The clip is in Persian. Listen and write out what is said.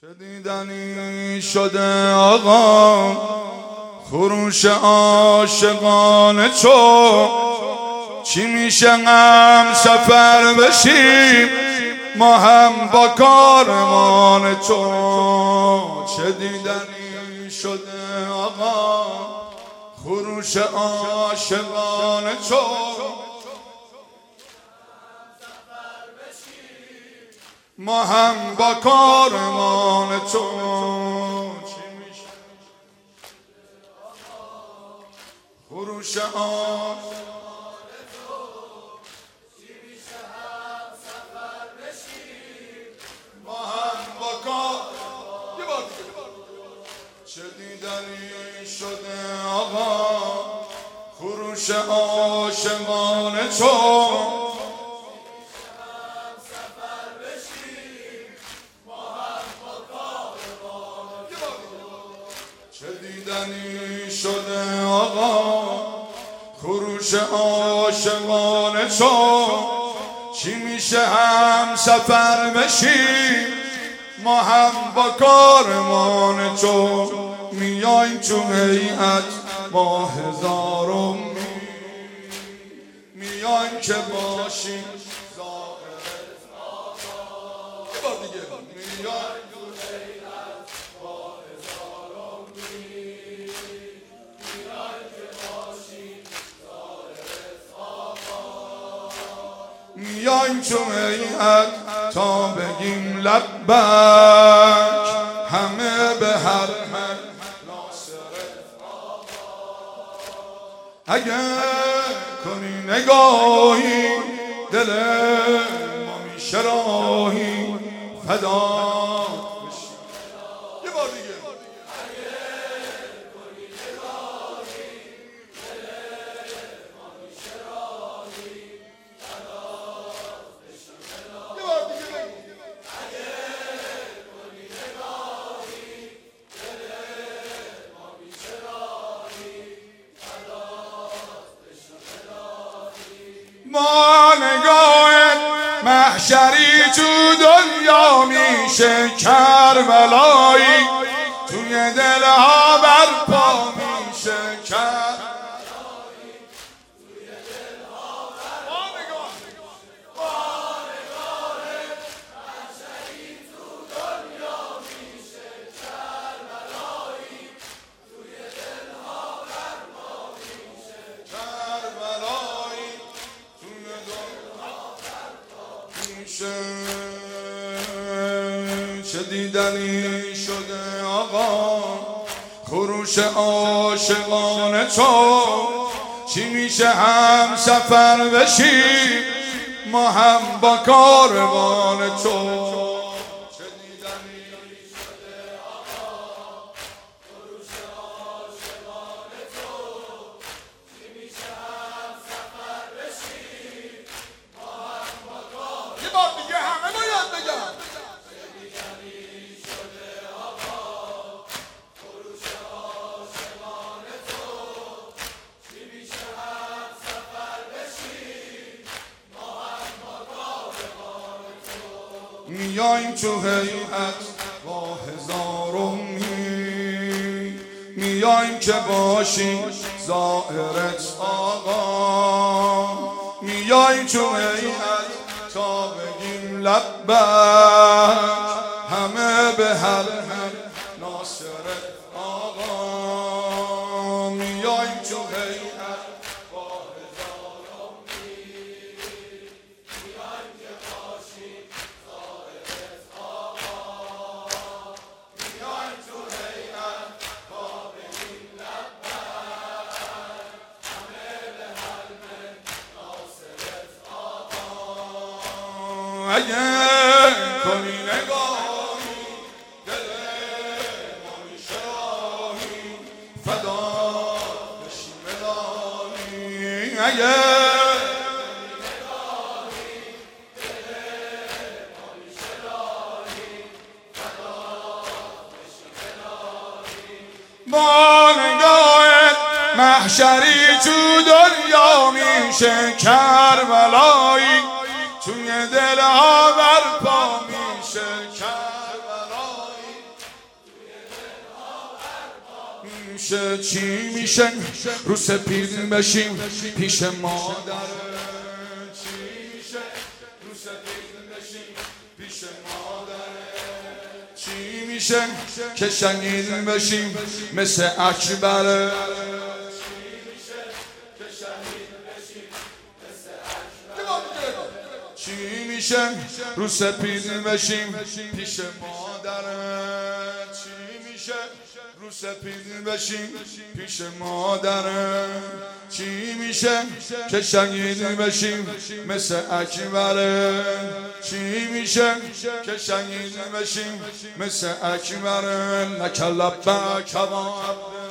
چه دیدنی شده آقا خروش عاشقانه چو چی میشه غم سفر بشیم ما هم با کارمان تو. چه دیدنی شده آقا خروش عاشقانه چو ما هم با کارمان تو. خروش عاشقانه تو چی میشه هم سفر بشیم ما هم با کارمان. چه دیدنی شده آقا خروش عاشقانه تو چه دیدنی شده آقا خروش عاشقانه تو چی میشه هم سفر بشیم ما هم با کارمان تو. میایم تو هیئت با هزارم میایم که باشیم ظاهرت آقا. یه بار دیگه میایم میایم تو هیئت تا بگیم لبک همه به هر من ناصرت آقا. اگر کنی نگاهی دل ما میشه راهی فدا بشی. یه بار دیگه ما نگاه محشری تو دنیا میشه کربلایی توی دلها برپا میشه کربلایی توی دلها برپا. ما نگاه محشری تو دنیا میشه کربلایی توی دلها برپا میشه کربلایی چه دیدنی شده آقا خروش عاشقانه تو چی میشه هم سفر بشیم ما هم با کاروان تو. میایم تو هیئت با هزارم میایم که باشیم ظاهرت آقا. میایم تو هیئت تا بگیم لبک همه به هر من ناصرت آقا. میایم تو هیئت با هزارم میایم که باشیم ظاهرت آقا. میایم تو هیئت تا بگیم لبک همه به هر من ناصرت آقا. اگر کنی نگاهی دل ما میشه راهی فدا بشی مدانی. اگر با نگاه محشری تو دنیا میشه کربلایی توی دلها برپا میشه کربلایی میشه چی میشه رو سپید بشیم پیش مادر چی میشه رو سپید بشیم پیش مادر چی میشه که شهید بشیم مثل اکبر چی میشه رو سپید بشیم پیش مادر چی میشه رو سپید بشیم پیش مادر چی میشه که شهید بشیم مثل اکبر چی میشه که شهید بشیم مثل اکبر لک لبک و